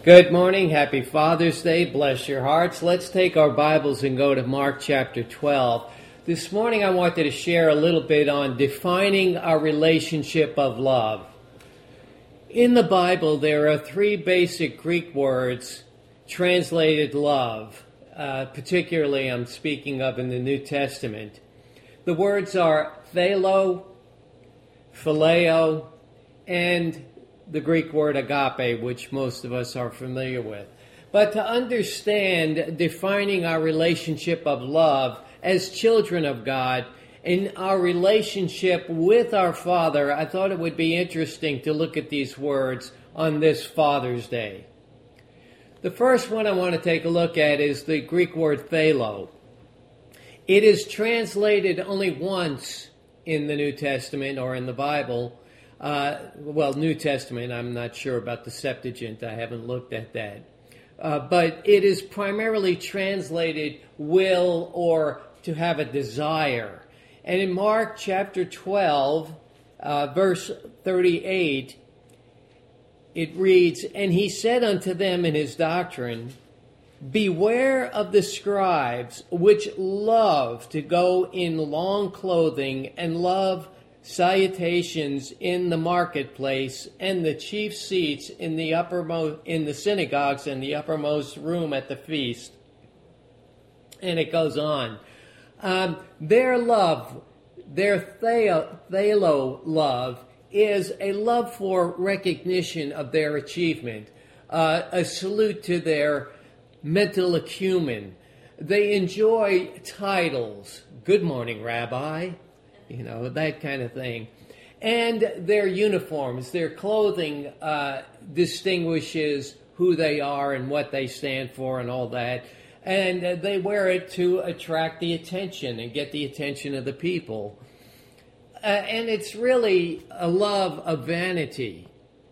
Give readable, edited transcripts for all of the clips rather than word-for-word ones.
Good morning. Happy Father's Day. Bless your hearts. Let's take our Bibles and go to Mark chapter 12. This morning I wanted to share a little bit on defining our relationship of love. In the Bible there are three basic Greek words translated love. Particularly I'm speaking of in the New Testament. The words are philo, phileo, and the Greek word agape, which most of us are familiar with. But to understand defining our relationship of love as children of God and our relationship with our Father, I thought it would be interesting to look at these words on this Father's Day. The first one I want to take a look at is the Greek word philo. It is translated only once in the New Testament or in the Bible. New Testament, I'm not sure about the Septuagint. I haven't looked at that. But it is primarily translated will or to have a desire. And in Mark chapter 12, verse 38, it reads, "And he said unto them in his doctrine, Beware of the scribes which love to go in long clothing and love salutations in the marketplace and the chief seats in the synagogues and the uppermost room at the feast." And it goes on. Their love, their philo love, is a love for recognition of their achievement, a salute to their mental acumen. They enjoy titles. Good morning, Rabbi. That kind of thing. And their uniforms, their clothing distinguishes who they are and what they stand for and all that. And they wear it to attract the attention and get the attention of the people. And it's really a love of vanity,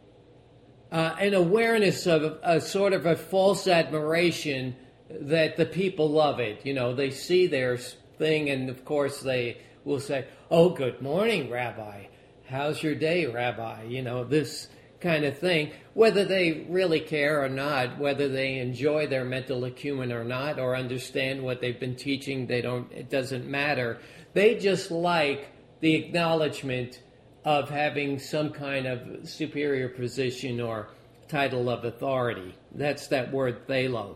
an awareness of a sort of a false admiration that the people love it. They see their thing and, of course, they will say, "Oh, good morning, Rabbi. How's your day, Rabbi?" This kind of thing. Whether they really care or not, whether they enjoy their mental acumen or not, or understand what they've been teaching, it doesn't matter. They just like the acknowledgement of having some kind of superior position or title of authority. That's that word philo.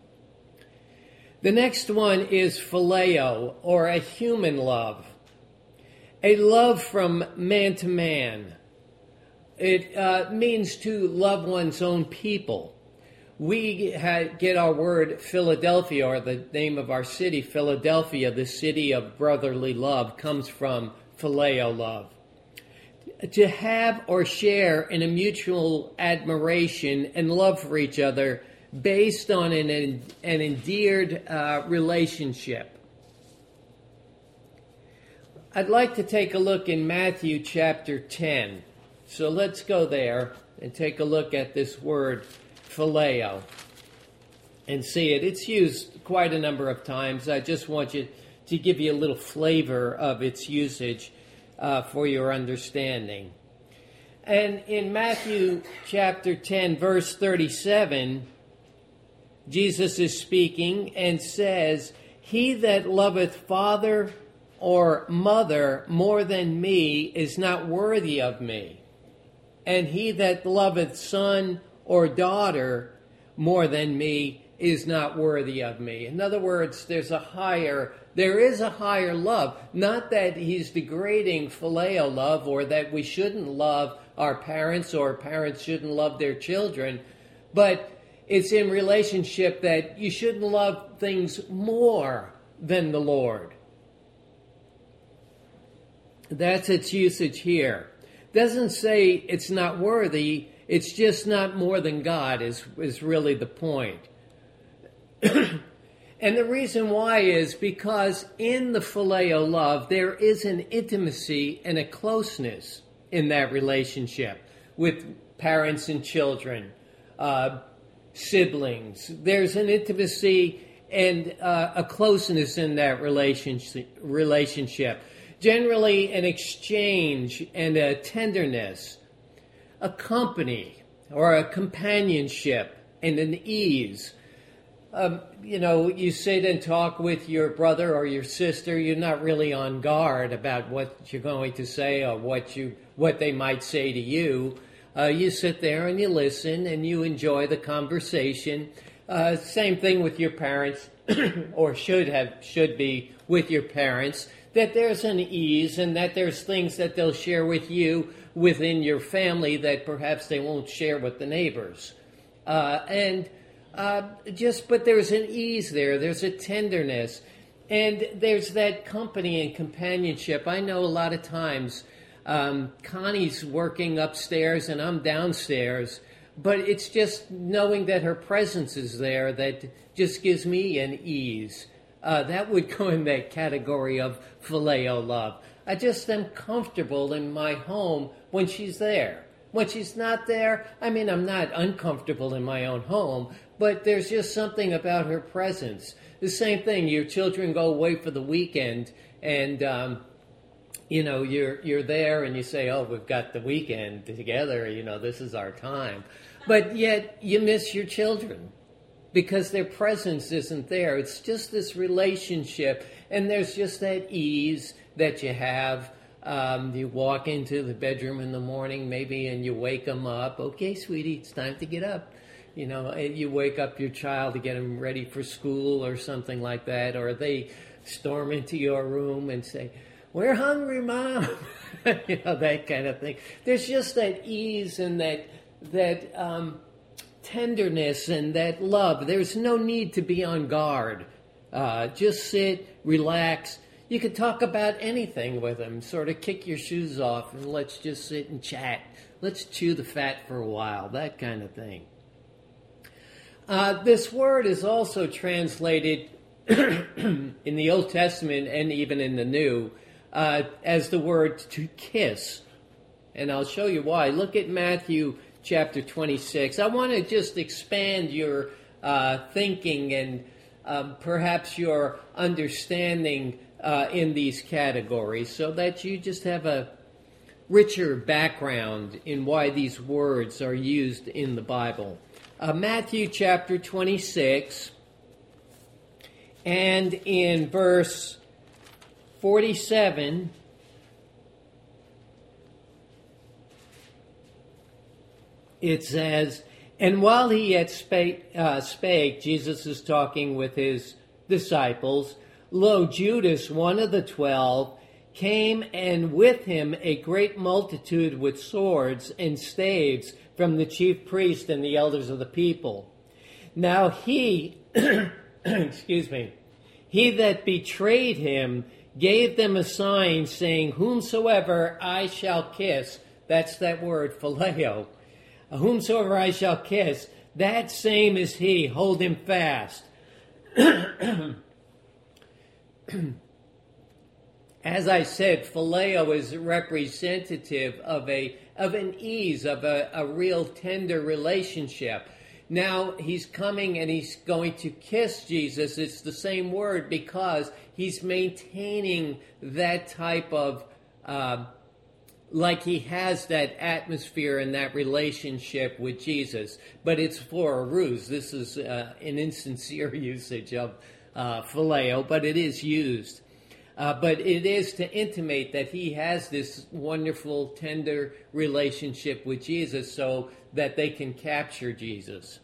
The next one is phileo, or a human love. A love from man to man. It means to love one's own people. We get our word Philadelphia, or the name of our city, Philadelphia, the city of brotherly love, comes from phileo love. To have or share in a mutual admiration and love for each other based on an endeared relationship. I'd like to take a look in Matthew chapter 10. So let's go there and take a look at this word phileo and see it. It's used quite a number of times. I just want to give you a little flavor of its usage for your understanding. And in Matthew chapter 10, verse 37, Jesus is speaking and says, "He that loveth father or mother more than me is not worthy of me. And he that loveth son or daughter more than me is not worthy of me." In other words, there is a higher love. Not that he's degrading phileo love, or that we shouldn't love our parents or parents shouldn't love their children, but it's in relationship that you shouldn't love things more than the Lord. That's its usage here. Doesn't say it's not worthy, it's just not more than God is really the point. And the reason why is because in the phileo love, there is an intimacy and a closeness in that relationship with parents and children, siblings. There's an intimacy and a closeness in that relationship. Generally an exchange and a tenderness, a company or a companionship and an ease. You sit and talk with your brother or your sister. You're not really on guard about what you're going to say or what they might say to you. You sit there and you listen and you enjoy the conversation. Same thing with your parents, or should be with your parents. That there's an ease and that there's things that they'll share with you within your family that perhaps they won't share with the neighbors. But there's an ease there. There's a tenderness. And there's that company and companionship. I know a lot of times Connie's working upstairs and I'm downstairs, but it's just knowing that her presence is there that just gives me an ease. That would go in that category of phileo love. I just am comfortable in my home when she's there. When she's not there, I'm not uncomfortable in my own home, but there's just something about her presence. The same thing, your children go away for the weekend, and you're there and you say, oh, we've got the weekend together, this is our time. But yet you miss your children because their presence isn't there. It's just this relationship, and there's just that ease that you have. You walk into the bedroom in the morning maybe and you wake them up. Okay, sweetie, it's time to get up. And you wake up your child to get them ready for school or something like that. Or they storm into your room and say, we're hungry, Mom. That kind of thing. There's just that ease and that tenderness and that love. There's no need to be on guard. Just sit, relax. You could talk about anything with them, sort of kick your shoes off and let's just sit and chat. Let's chew the fat for a while, that kind of thing. This word is also translated in the Old Testament and even in the New as the word to kiss. And I'll show you why. Look at Matthew chapter 26. I want to just expand your thinking and perhaps your understanding in these categories so that you just have a richer background in why these words are used in the Bible. Matthew chapter 26, and in verse 47, it says, and while he yet spake, Jesus is talking with his disciples, lo, Judas, one of the 12, came, and with him a great multitude with swords and staves from the chief priest and the elders of the people. Now he, he that betrayed him gave them a sign, saying, whomsoever I shall kiss, that's that word, phileo, whomsoever I shall kiss, that same is he, hold him fast. As I said, phileo is representative of an ease, of a real tender relationship. Now he's coming and he's going to kiss Jesus. It's the same word because he's maintaining that type of, like he has that atmosphere and that relationship with Jesus. But it's for a ruse. This is an insincere usage of phileo, but it is used. But it is to intimate that he has this wonderful, tender relationship with Jesus so that they can capture Jesus.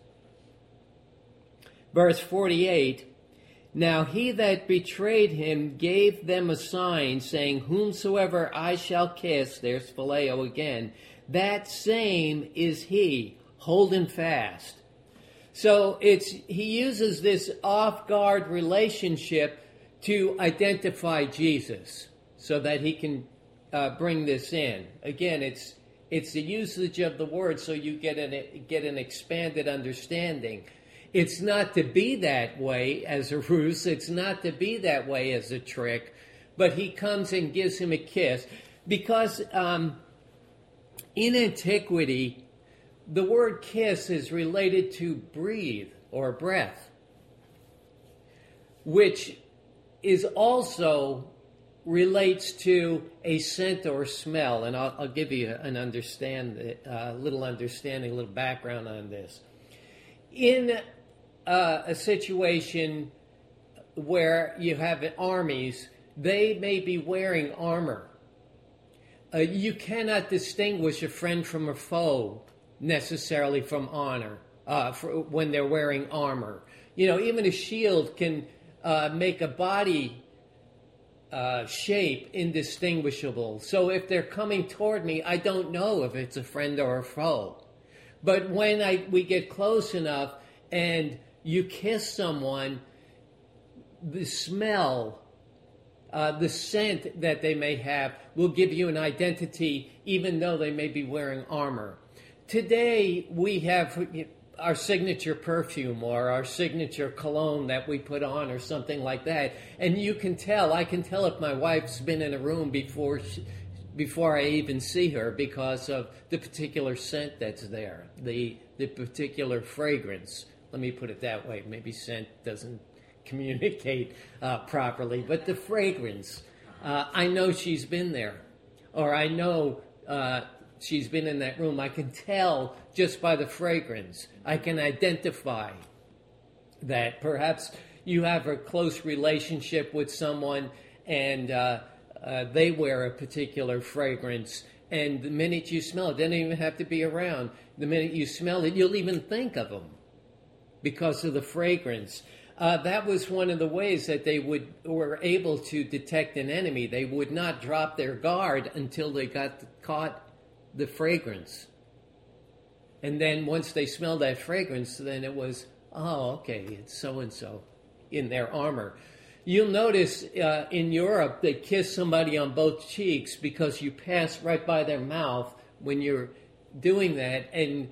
Verse 48, now he that betrayed him gave them a sign, saying, whomsoever I shall kiss, there's phileo again, that same is he, hold him fast. So he uses this off-guard relationship to identify Jesus so that he can bring this in. Again, it's the usage of the word so you get an expanded understanding. It's not to be that way as a ruse. It's not to be that way as a trick. But he comes and gives him a kiss. Because in antiquity, the word kiss is related to breathe or breath, which is also relates to a scent or smell. And I'll give you a little background on this. in a situation where you have armies, they may be wearing armor. You cannot distinguish a friend from a foe necessarily from honor when they're wearing armor. Even a shield can make a body shape indistinguishable. So if they're coming toward me, I don't know if it's a friend or a foe. But when we get close enough and you kiss someone, the smell, the scent that they may have will give you an identity, even though they may be wearing armor. Today, we have our signature perfume or our signature cologne that we put on or something like that. And I can tell if my wife's been in a room before I even see her because of the particular scent that's there, the particular fragrance. Let me put it that way. Maybe scent doesn't communicate properly, but the fragrance. I know she's been there, or I know she's been in that room. I can tell just by the fragrance. I can identify that. Perhaps you have a close relationship with someone and they wear a particular fragrance, and the minute you smell it, they don't even have to be around. The minute you smell it, you'll even think of them because of the fragrance. That was one of the ways that they were able to detect an enemy. They would not drop their guard until they caught the fragrance. And then once they smelled that fragrance, then it was, oh, okay, it's so-and-so in their armor. You'll notice in Europe they kiss somebody on both cheeks because you pass right by their mouth when you're doing that, and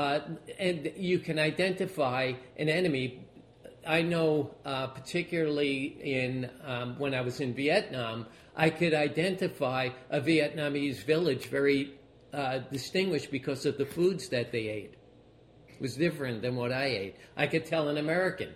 you can identify an enemy. I know particularly when I was in Vietnam, I could identify a Vietnamese village very distinguished because of the foods that they ate. It was different than what I ate. I could tell an American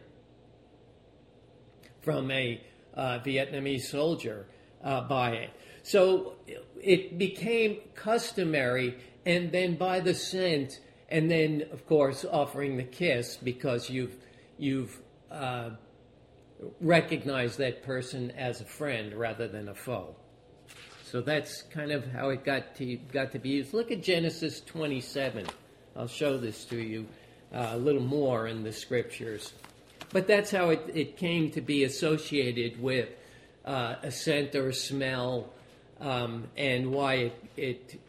from a Vietnamese soldier by it. So it became customary, and then by the scent, and then, of course, offering the kiss because you've recognized that person as a friend rather than a foe. So that's kind of how it got to be used. Look at Genesis 27. I'll show this to you a little more in the scriptures. But that's how it came to be associated with a scent or a smell, and why it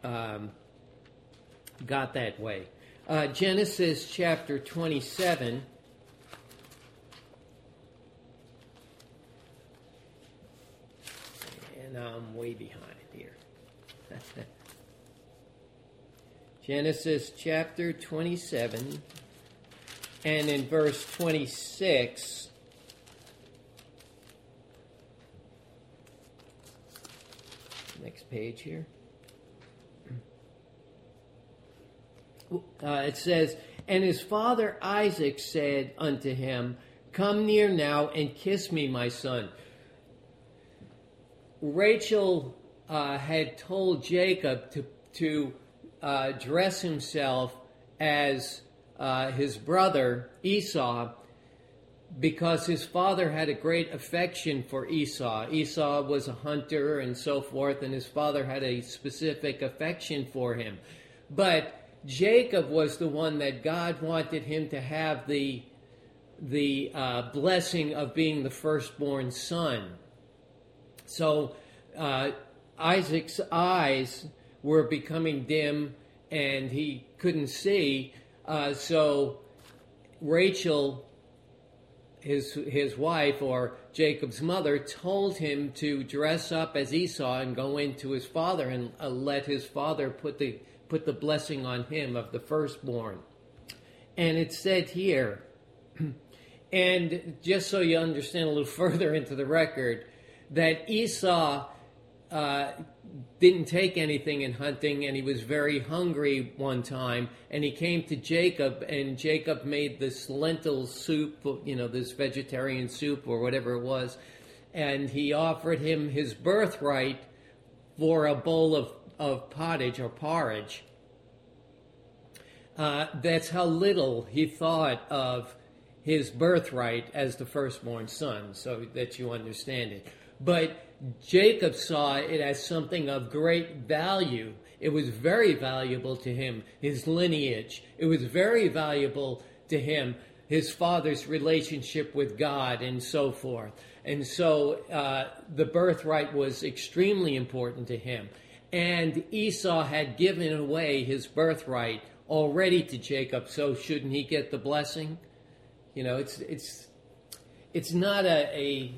got that way. Genesis chapter 27. And I'm way behind here. Genesis chapter 27, and in verse 26, next page here, it says, "And his father Isaac said unto him, Come near now and kiss me, my son." Rachel had told Jacob to dress himself as his brother Esau because his father had a great affection for Esau. Esau was a hunter and so forth, and his father had a specific affection for him. But Jacob was the one that God wanted him to have the blessing of being the firstborn son. So Isaac's eyes were becoming dim and he couldn't see. So Rachel, his wife, or Jacob's mother, told him to dress up as Esau and go into his father and let his father put the blessing on him of the firstborn. And it said here, and just so you understand a little further into the record, that Esau didn't take anything in hunting, and he was very hungry one time, and he came to Jacob, and Jacob made this lentil soup, this vegetarian soup or whatever it was, and he offered him his birthright for a bowl of pottage or porridge. That's how little he thought of his birthright as the firstborn son, so that you understand it. But Jacob saw it as something of great value. It was very valuable to him, his lineage. It was very valuable to him, his father's relationship with God and so forth. And so the birthright was extremely important to him. And Esau had given away his birthright already to Jacob, so shouldn't he get the blessing? You know, it's not a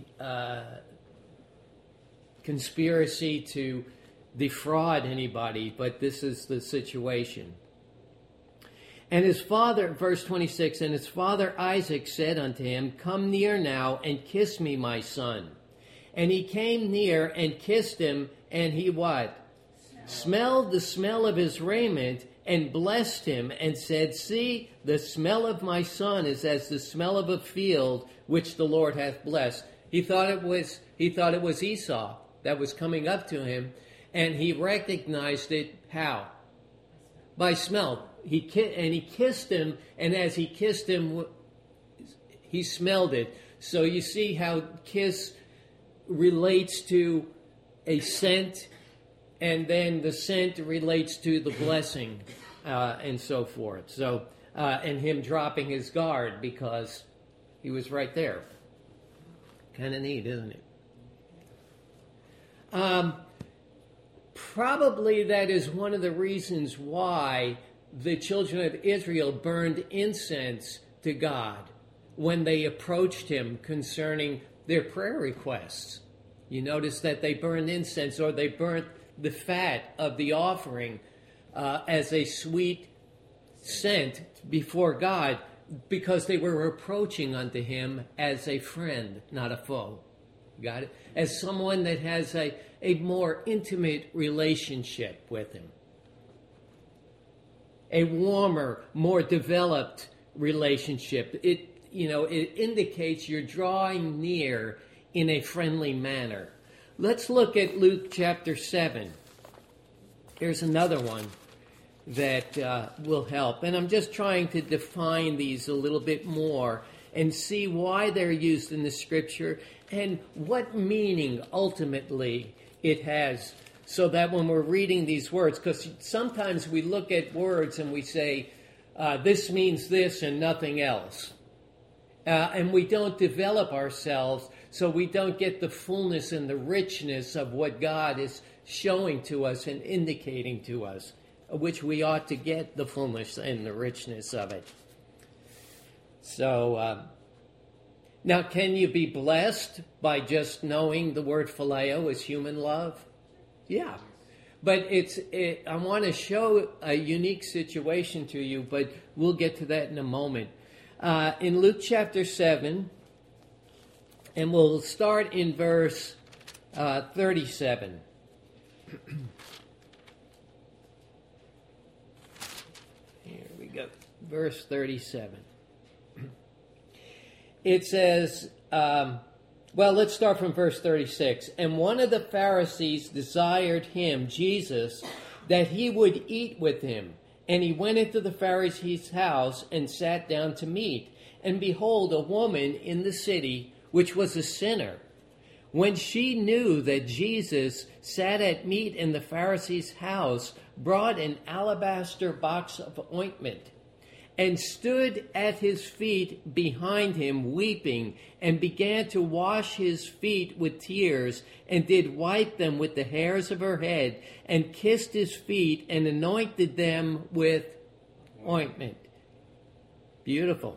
conspiracy to defraud anybody, but this is the situation. And his father, verse 26, and his father Isaac said unto him, Come near now and kiss me, my son. And he came near and kissed him, and he what? Smelled the smell of his raiment, and blessed him, and said, See, the smell of my son is as the smell of a field which the Lord hath blessed. He thought it was Esau that was coming up to him, and he recognized it how? By smell. He kissed him, and as he kissed him, he smelled it. So you see how kiss relates to a scent, and then the scent relates to the blessing, and so forth. So, and him dropping his guard because he was right there. Kind of neat, isn't it? Probably that is one of the reasons why the children of Israel burned incense to God when they approached him concerning their prayer requests. You notice that they burned incense, or they burnt the fat of the offering as a sweet scent before God, because they were approaching unto him as a friend, not a foe. Got it? As someone that has a more intimate relationship with him. A warmer, more developed relationship. It indicates you're drawing near in a friendly manner. Let's look at Luke chapter 7. Here's another one that will help. And I'm just trying to define these a little bit more and see why they're used in the scripture and what meaning ultimately it has, so that when we're reading these words, because sometimes we look at words and we say, this means this and nothing else. And we don't develop ourselves, so we don't get the fullness and the richness of what God is showing to us and indicating to us, which we ought to get the fullness and the richness of it. So, now can you be blessed by just knowing the word phileo is human love? Yeah. But I want to show a unique situation to you, but we'll get to that in a moment. In Luke chapter 7, and we'll start in verse 37. Here we go. Verse 37. It says, let's start from verse 36. And one of the Pharisees desired him, Jesus, that he would eat with him. And he went into the Pharisee's house and sat down to meat. And behold, a woman in the city, which was a sinner, when she knew that Jesus sat at meat in the Pharisee's house, brought an alabaster box of ointment, and stood at his feet behind him, weeping, and began to wash his feet with tears, and did wipe them with the hairs of her head, and kissed his feet, and anointed them with ointment. Beautiful.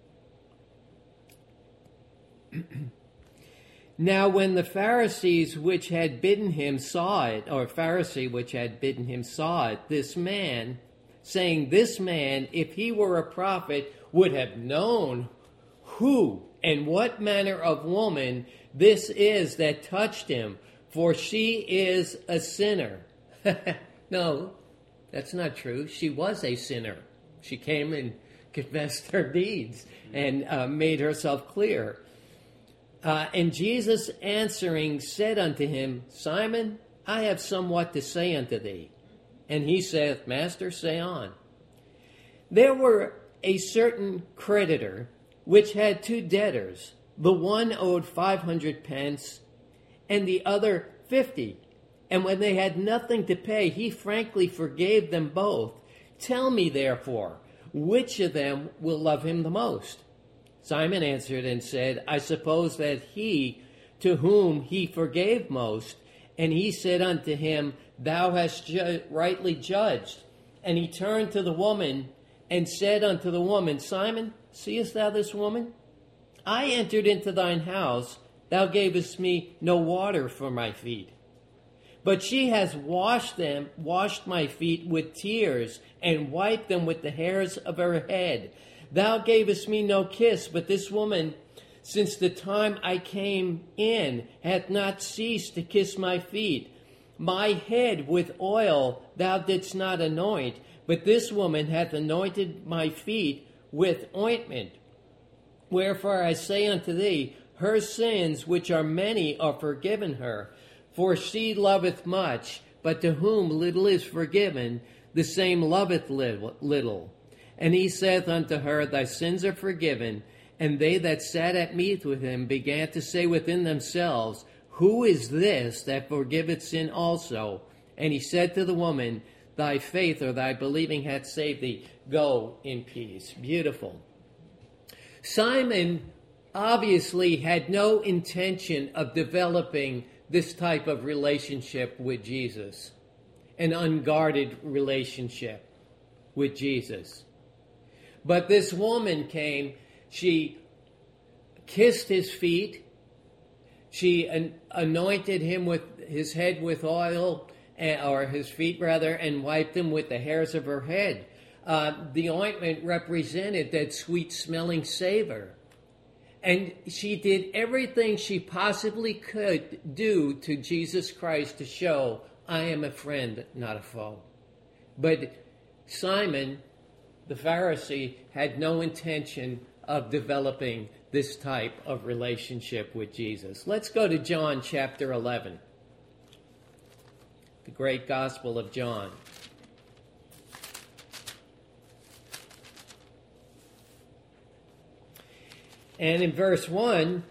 Now when the Pharisees which had bidden him saw it, or Pharisee which had bidden him saw it, this man, saying, this man, if he were a prophet, would have known who and what manner of woman this is that touched him, for she is a sinner. No, that's not true. She was a sinner. She came and confessed her deeds and made herself clear. And Jesus answering said unto him, Simon, I have somewhat to say unto thee. And he saith, Master, say on. There were a certain creditor which had two debtors. The one owed 500 pence and the other 50. And when they had nothing to pay, he frankly forgave them both. Tell me, therefore, which of them will love him the most? Simon answered and said, I suppose that he to whom he forgave most. And he said unto him, Thou hast rightly judged. And he turned to the woman and said unto the woman, Simon, seest thou this woman? I entered into thine house. Thou gavest me no water for my feet. But she has washed my feet with tears, and wiped them with the hairs of her head. Thou gavest me no kiss, but this woman, since the time I came in, hath not ceased to kiss my feet. My head with oil thou didst not anoint, but this woman hath anointed my feet with ointment. Wherefore I say unto thee, her sins, which are many, are forgiven her. For she loveth much, but to whom little is forgiven, the same loveth little. And he saith unto her, Thy sins are forgiven. And they that sat at meat with him began to say within themselves, Who is this that forgiveth sin also? And he said to the woman, Thy faith or thy believing hath saved thee. Go in peace. Beautiful. Simon obviously had no intention of developing this type of relationship with Jesus, an unguarded relationship with Jesus. But this woman came, she kissed his feet, she anointed him with his head with oil, or his feet rather, and wiped them with the hairs of her head. The ointment represented that sweet-smelling savor. And she did everything she possibly could do to Jesus Christ to show, I am a friend, not a foe. But Simon, the Pharisee, had no intention of developing this type of relationship with Jesus. Let's go to John chapter 11, the great Gospel of John. And in verse 1,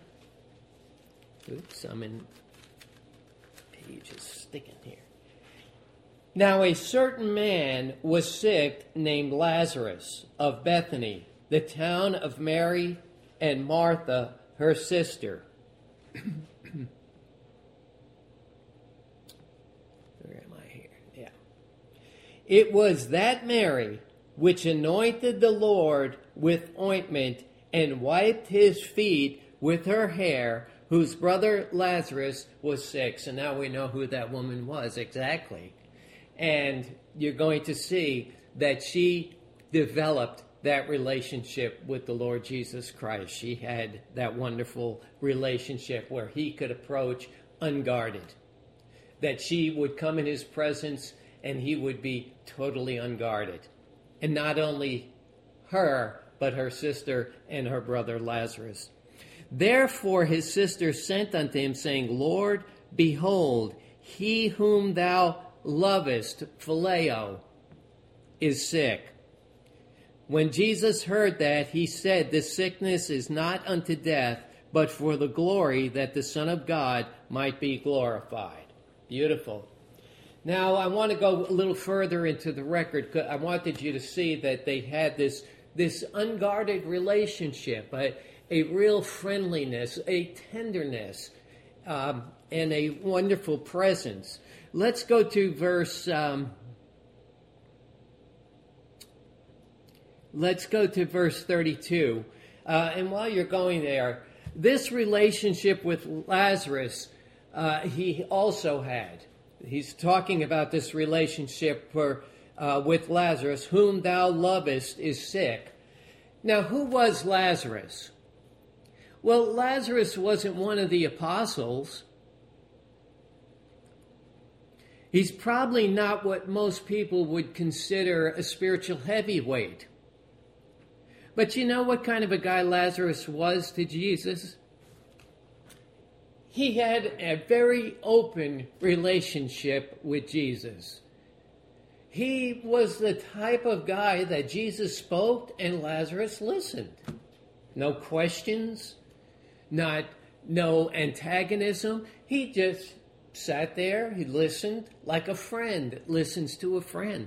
I'm in pages sticking here. Now a certain man was sick named Lazarus of Bethany, the town of Mary and Martha, her sister. Where am I here? Yeah. It was that Mary which anointed the Lord with ointment and wiped his feet with her hair, whose brother Lazarus was sick. So now we know who that woman was exactly. And you're going to see that she developed that relationship with the Lord Jesus Christ. She had that wonderful relationship where he could approach unguarded. That she would come in his presence and he would be totally unguarded. And not only her, but her sister and her brother Lazarus. Therefore his sister sent unto him, saying, Lord, behold, he whom thou lovest, phileo, is sick. When Jesus heard that, he said, This sickness is not unto death, but for the glory that the Son of God might be glorified. Beautiful. Now, I want to go a little further into the record. I wanted you to see that they had this unguarded relationship, a real friendliness, a tenderness, and a wonderful presence. Let's go to verse 32. And while you're going there, this relationship with Lazarus, he also had. He's talking about this relationship with Lazarus, whom thou lovest is sick. Now, who was Lazarus? Well, Lazarus wasn't one of the apostles. He's probably not what most people would consider a spiritual heavyweight. But you know what kind of a guy Lazarus was to Jesus? He had a very open relationship with Jesus. He was the type of guy that Jesus spoke and Lazarus listened. No questions, no antagonism. He just sat there, he listened like a friend listens to a friend.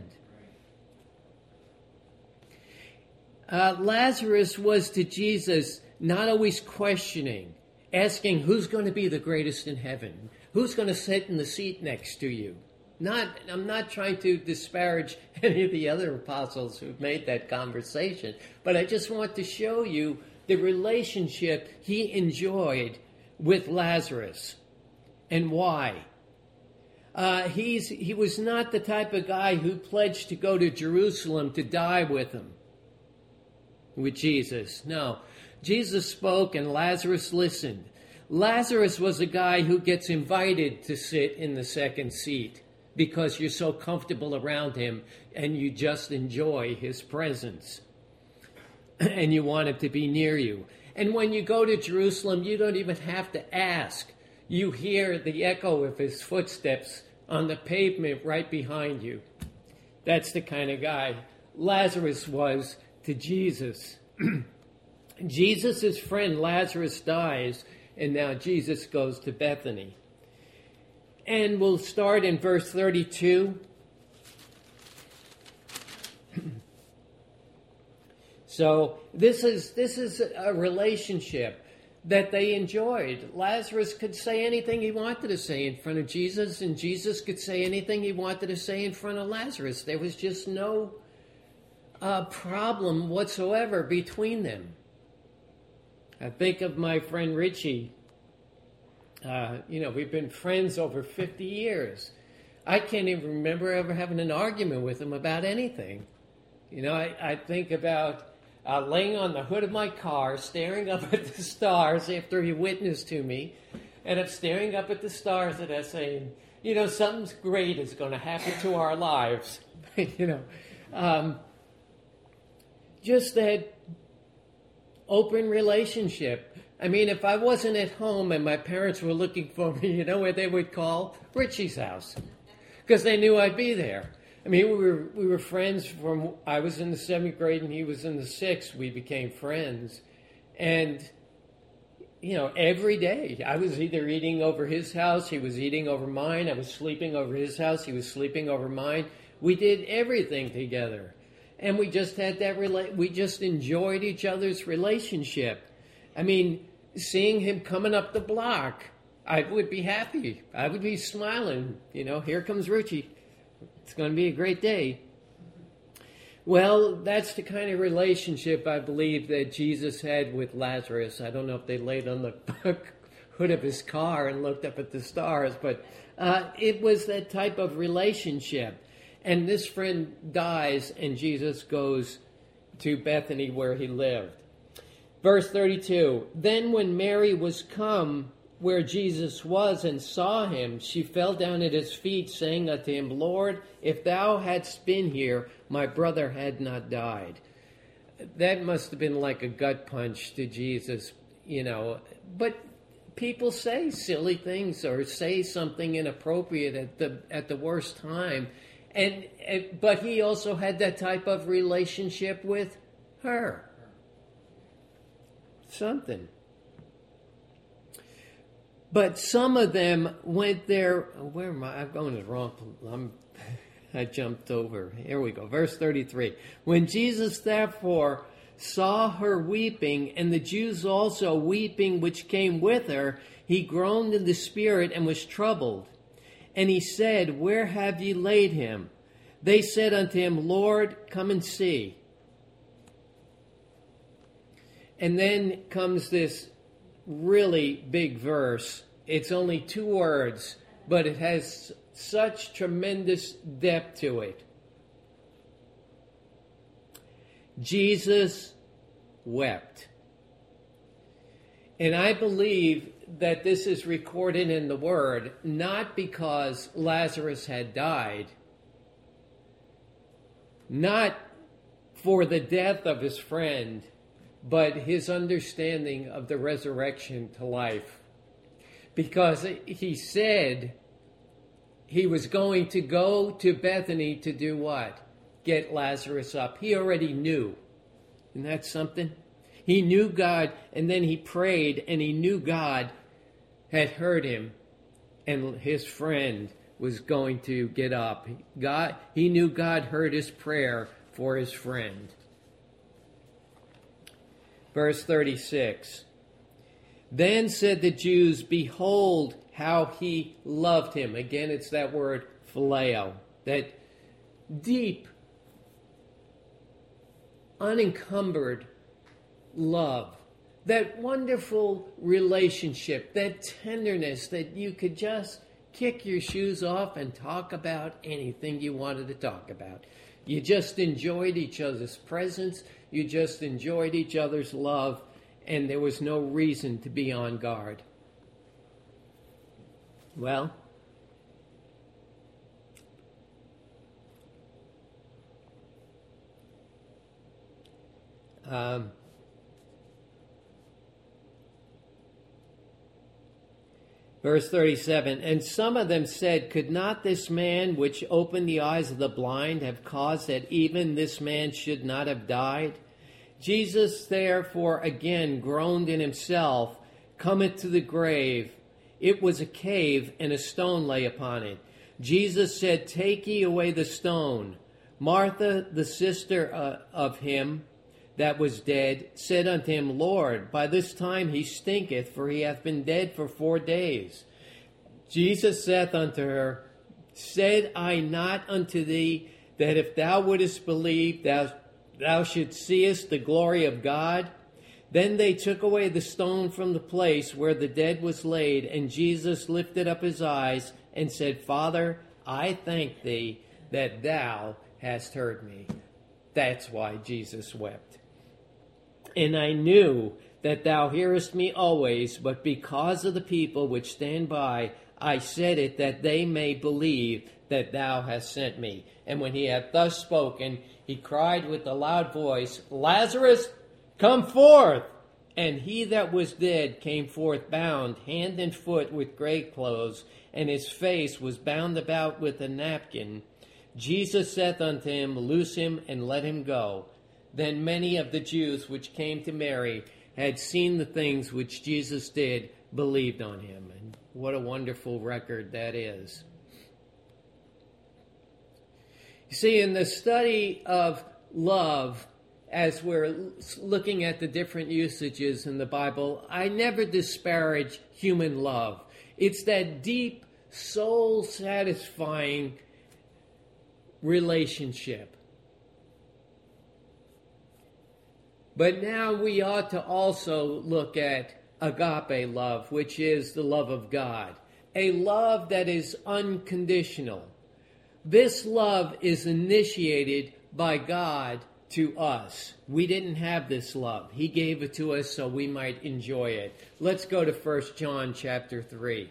Lazarus was to Jesus not always questioning, asking who's going to be the greatest in heaven, who's going to sit in the seat next to you. I'm not trying to disparage any of the other apostles who've made that conversation, but I just want to show you the relationship he enjoyed with Lazarus and why. He was not the type of guy who pledged to go to Jerusalem to die with him, with Jesus. No, Jesus spoke and Lazarus listened. Lazarus was a guy who gets invited to sit in the second seat because you're so comfortable around him and you just enjoy his presence and you want him to be near you. And when you go to Jerusalem, you don't even have to ask. You hear the echo of his footsteps on the pavement right behind you. That's the kind of guy Lazarus was to Jesus. Jesus' friend Lazarus dies, and now Jesus goes to Bethany. And we'll start in verse 32. So this is a relationship that they enjoyed. Lazarus could say anything he wanted to say in front of Jesus, and Jesus could say anything he wanted to say in front of Lazarus. There was just no problem whatsoever between them. I think of my friend Richie. We've been friends over 50 years. I can't even remember ever having an argument with him about anything. I think about laying on the hood of my car, staring up at the stars after he witnessed to me, and I'm staring up at the stars and I'm saying, something great is going to happen to our lives. Just that open relationship. I mean, if I wasn't at home and my parents were looking for me, you know where they would call? Richie's house, because they knew I'd be there. I mean, we were friends from, I was in the 7th grade and he was in the 6th. We became friends. And, every day I was either eating over his house, he was eating over mine. I was sleeping over his house, he was sleeping over mine. We did everything together. And we just had we just enjoyed each other's relationship. I mean, seeing him coming up the block, I would be happy. I would be smiling. Here comes Richie. It's going to be a great day. Well, that's the kind of relationship I believe that Jesus had with Lazarus. I don't know if they laid on the hood of his car and looked up at the stars, but it was that type of relationship. And this friend dies, and Jesus goes to Bethany where he lived. Verse 32, then when Mary was come where Jesus was and saw him, she fell down at his feet, saying unto him, Lord, if thou hadst been here, my brother had not died. That must have been like a gut punch to Jesus, But people say silly things or say something inappropriate at the worst time. But he also had that type of relationship with her. Something. But some of them went there. Where am I? I'm going to the wrong. I jumped over. Here we go. Verse 33. When Jesus therefore saw her weeping, and the Jews also weeping which came with her, he groaned in the spirit and was troubled. And he said, Where have ye laid him? They said unto him, Lord, come and see. And then comes this really big verse. It's only 2 words, but it has such tremendous depth to it. Jesus wept. And I believe that this is recorded in the Word, not because Lazarus had died, not for the death of his friend, but his understanding of the resurrection to life. Because he said, he was going to go to Bethany to do what? Get Lazarus up. He already knew. Isn't that something? He knew God, and then he prayed, and he knew God had heard him, and his friend was going to get up. He knew God heard his prayer for his friend. Verse 36. Then said the Jews, behold how he loved him. Again, it's that word phileo, that deep, unencumbered love, that wonderful relationship, that tenderness that you could just kick your shoes off and talk about anything you wanted to talk about. You just enjoyed each other's presence. You just enjoyed each other's love, and there was no reason to be on guard. Well, verse 37, and some of them said, could not this man which opened the eyes of the blind have caused that even this man should not have died? Jesus therefore again groaned in himself, cometh to the grave. It was a cave, and a stone lay upon it. Jesus said, take ye away the stone. Martha, the sister of him that was dead, said unto him, Lord, by this time he stinketh, for he hath been dead for 4 days. Jesus saith unto her, said I not unto thee, that if thou wouldest believe, thou shouldst seest the glory of God? Then they took away the stone from the place where the dead was laid, and Jesus lifted up his eyes and said, Father, I thank thee that thou hast heard me. That's why Jesus wept. And I knew that thou hearest me always, but because of the people which stand by, I said it, that they may believe that thou hast sent me. And when he had thus spoken, he cried with a loud voice, Lazarus, come forth! And he that was dead came forth bound, hand and foot, with grave clothes, and his face was bound about with a napkin. Jesus saith unto him, loose him, and let him go. Then many of the Jews which came to Mary had seen the things which Jesus did, believed on him. And what a wonderful record that is. You see, in the study of love, as we're looking at the different usages in the Bible, I never disparage human love. It's that deep, soul-satisfying relationship. But now we ought to also look at agape love, which is the love of God. A love that is unconditional. This love is initiated by God to us. We didn't have this love. He gave it to us so we might enjoy it. Let's go to 1 John chapter 3.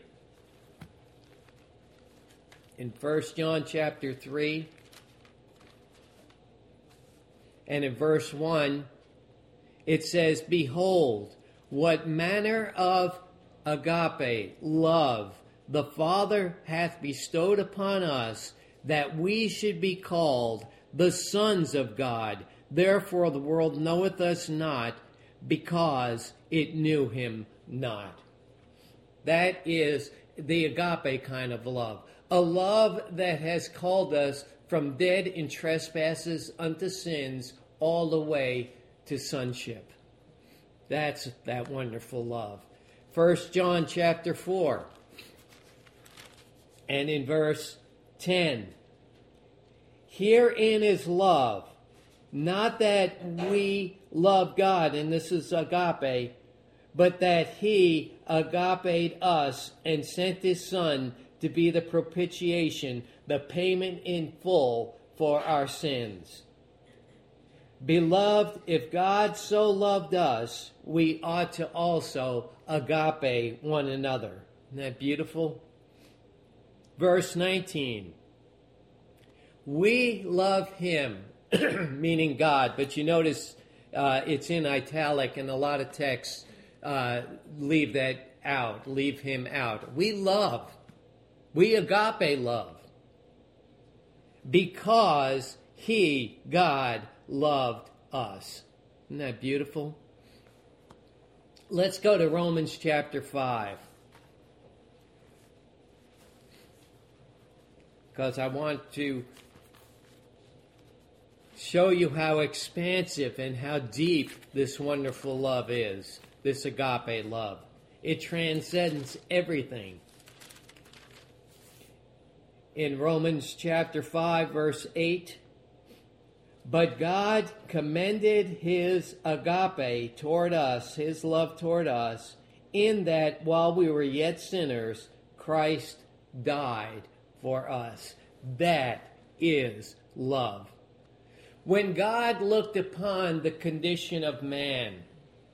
In 1 John chapter 3 and in verse 1, it says, behold, what manner of agape, love, the Father hath bestowed upon us, that we should be called the sons of God. Therefore the world knoweth us not, because it knew him not. That is the agape kind of love. A love that has called us from dead in trespasses unto sins all the way to sonship. That's that wonderful love. 1 John chapter 4 and in verse 10. Herein is love, not that we love God, and this is agape, but that he agape us and sent his Son to be the propitiation, the payment in full for our sins. Beloved, if God so loved us, we ought to also agape one another. Isn't that beautiful? Verse 19. We love him, meaning God, but you notice it's in italic, and a lot of texts leave that out, leave him out. We love We agape love because He, God, loved us. Isn't that beautiful? Let's go to Romans chapter 5. Because I want to show you how expansive and how deep this wonderful love is, this agape love. It transcends everything. In Romans chapter 5, verse 8, but God commended His agape toward us, His love toward us, in that while we were yet sinners, Christ died for us. That is love. When God looked upon the condition of man,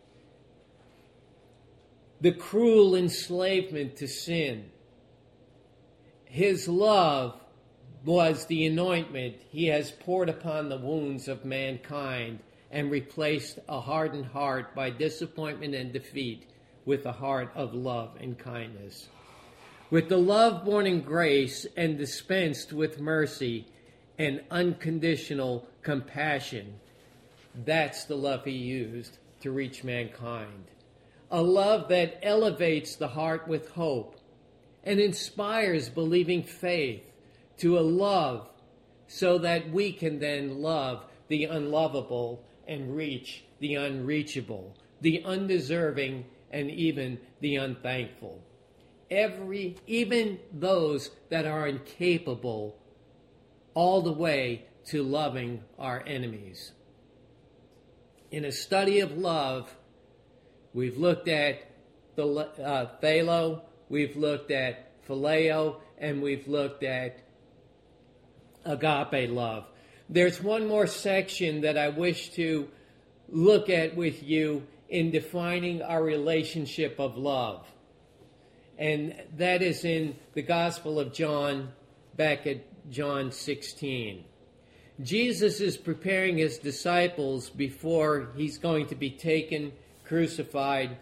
the cruel enslavement to sin, His love was the anointment He has poured upon the wounds of mankind and replaced a hardened heart by disappointment and defeat with a heart of love and kindness. With the love born in grace and dispensed with mercy and unconditional compassion, that's the love He used to reach mankind. A love that elevates the heart with hope and inspires believing faith to a love so that we can then love the unlovable and reach the unreachable, the undeserving and even the unthankful. Even those that are incapable, all the way to loving our enemies. In a study of love, we've looked at the philo, we've looked at phileo, and we've looked at agape love. There's one more section that I wish to look at with you in defining our relationship of love. And that is in the Gospel of John, back at John 16. Jesus is preparing His disciples before He's going to be taken, crucified,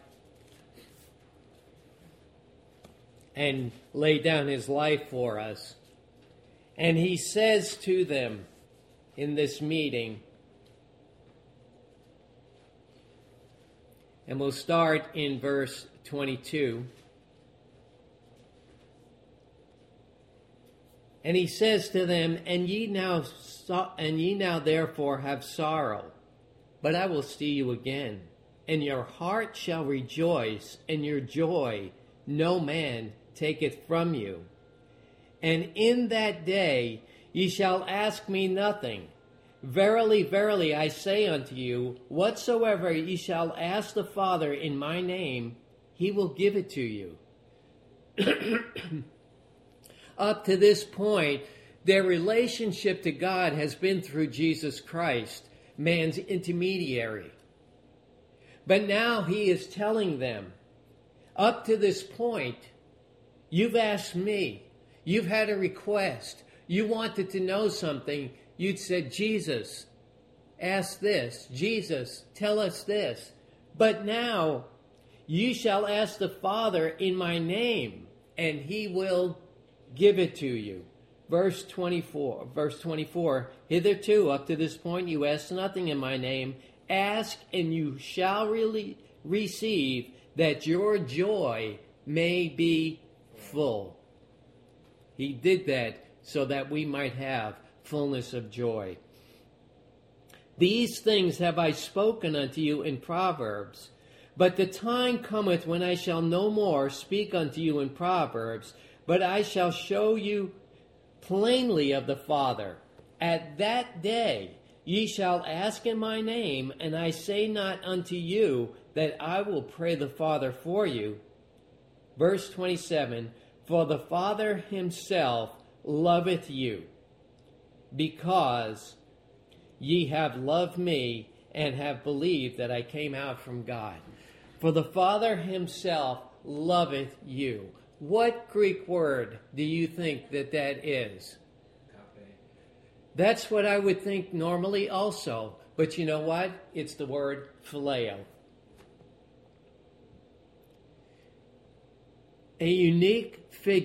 and lay down His life for us. And He says to them in this meeting, and we'll start in verse 22. And He says to them, and ye now therefore have sorrow, but I will see you again, and your heart shall rejoice, and your joy no man taketh from you. And in that day ye shall ask me nothing. Verily, verily, I say unto you, whatsoever ye shall ask the Father in my name, He will give it to you. Up to this point, their relationship to God has been through Jesus Christ, man's intermediary. But now He is telling them, up to this point, you've asked me, you've had a request, you wanted to know something, you'd said, Jesus, ask this, Jesus, tell us this. But now, you shall ask the Father in my name, and He will give it to you. Verse 24, hitherto, up to this point, you asked nothing in my name. Ask, and you shall really receive, that your joy may be full. He did that so that we might have fullness of joy. These things have I spoken unto you in Proverbs, but the time cometh when I shall no more speak unto you in Proverbs, but I shall show you plainly of the Father. At that day ye shall ask in my name, and I say not unto you that I will pray the Father for you. Verse 27, for the Father Himself loveth you, because ye have loved me, and have believed that I came out from God. For the Father Himself loveth you. What Greek word do you think that is? Agape. That's what I would think normally also. But you know what? It's the word phileo. A unique figure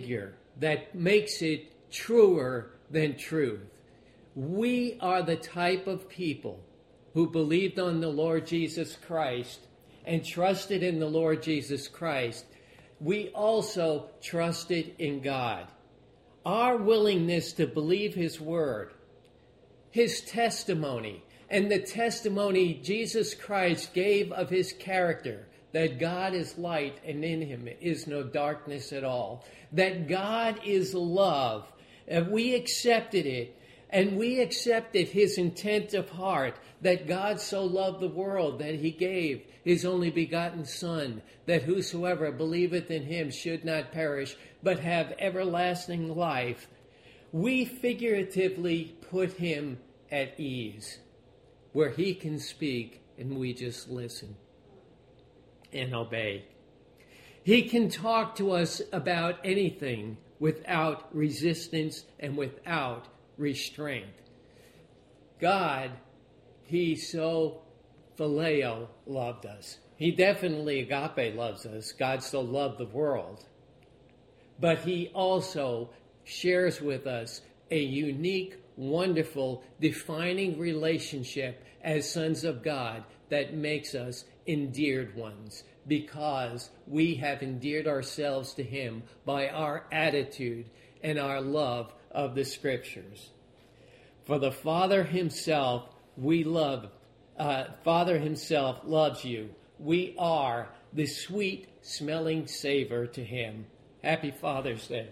that makes it truer than truth. We are the type of people who believed on the Lord Jesus Christ and trusted in the Lord Jesus Christ. We also trusted in God. Our willingness to believe his word, his testimony, and the testimony Jesus Christ gave of his character, that God is light and in him is no darkness at all, that God is love, and we accepted it, and we accepted his intent of heart, that God so loved the world that he gave his only begotten Son, that whosoever believeth in him should not perish, but have everlasting life. We figuratively put him at ease, where he can speak and we just listen and obey. He can talk to us about anything without resistance and without restraint. God, he so phileo loved us. He definitely agape loves us. God so loved the world. But he also shares with us a unique, wonderful, defining relationship as sons of God that makes us endeared ones, because we have endeared ourselves to him by our attitude and our love of the Scriptures. For the Father himself Father himself loves you. We are the sweet-smelling savor to him. Happy Father's Day.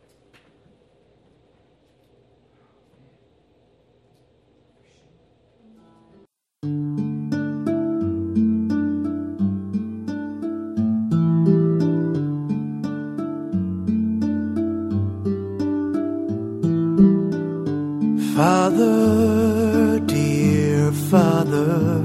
Father, dear Father,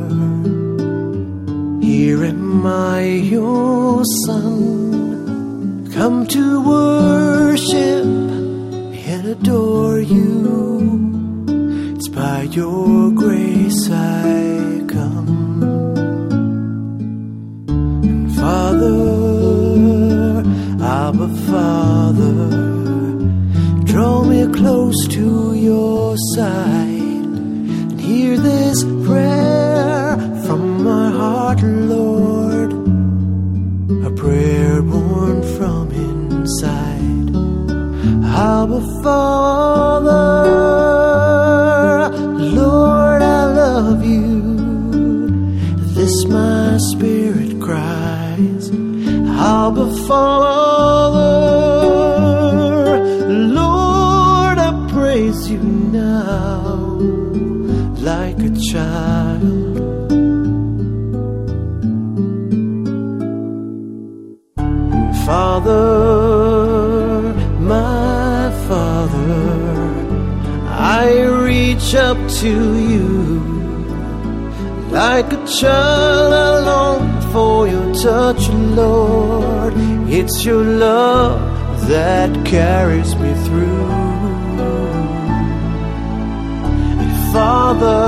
here am I, your Son, come to worship and adore you. It's by your grace I come. And Father, Abba Father, draw me close to your side and hear this prayer from my heart, Lord, a prayer born from inside. Abba Father, Lord, I love you. This my spirit cries. Abba Father, praise you now like a child. Father, my Father, I reach up to you like a child. I long for your touch, Lord. It's your love that carries me through. Father,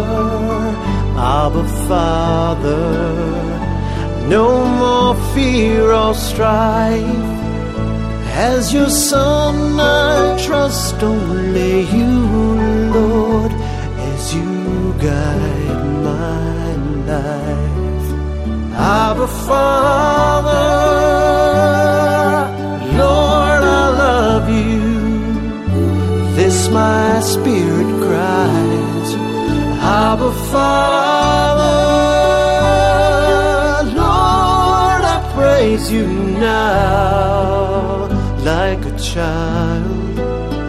Abba Father, no more fear or strife. As your Son I trust only you, Lord, as you guide my life. Abba Father, Lord, I love you. This my spirit cries. Abba Father, Lord, I praise you now like a child.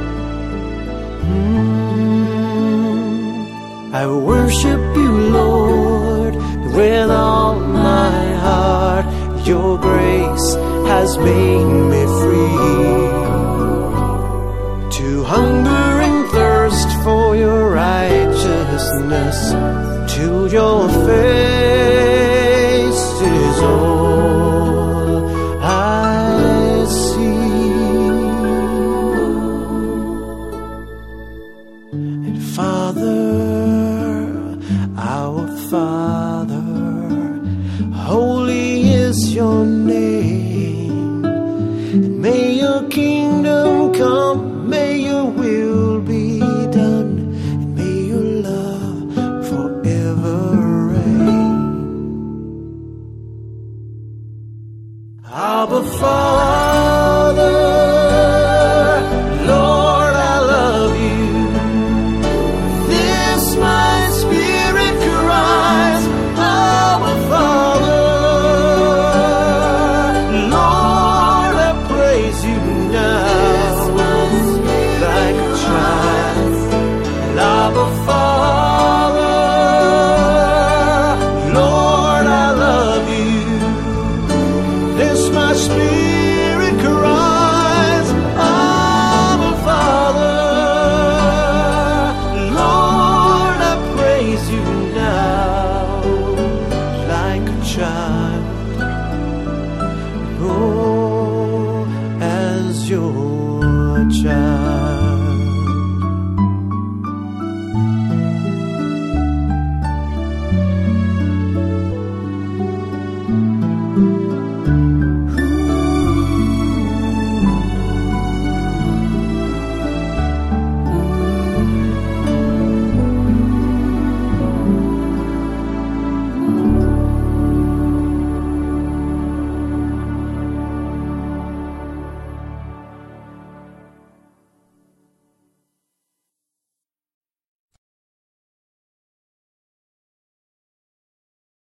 I worship you, Lord, with all my heart. Your grace has made me free to hunger and thirst for your righteousness. Till your face is all I see. And Father, our Father, holy is your name, and may your kingdom Abba, Father.